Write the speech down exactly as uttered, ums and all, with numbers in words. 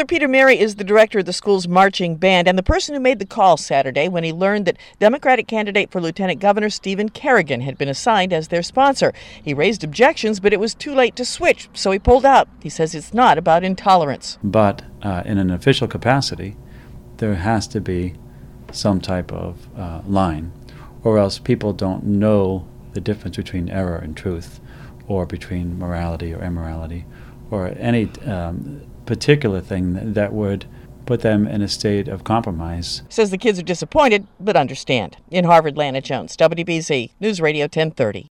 Father Peter Mary is the director of the school's marching band and the person who made the call Saturday when he learned that Democratic candidate for Lieutenant Governor Stephen Kerrigan had been assigned as their sponsor. He raised objections, but it was too late to switch, so he pulled out. He says it's not about intolerance. But uh, in an official capacity, there has to be some type of uh, line, or else people don't know the difference between error and truth, or between morality or immorality, or any um, particular thing that would put them in a state of compromise. Says the kids are disappointed, but understand. In Harvard, Lana Jones, W B Z News Radio ten thirty.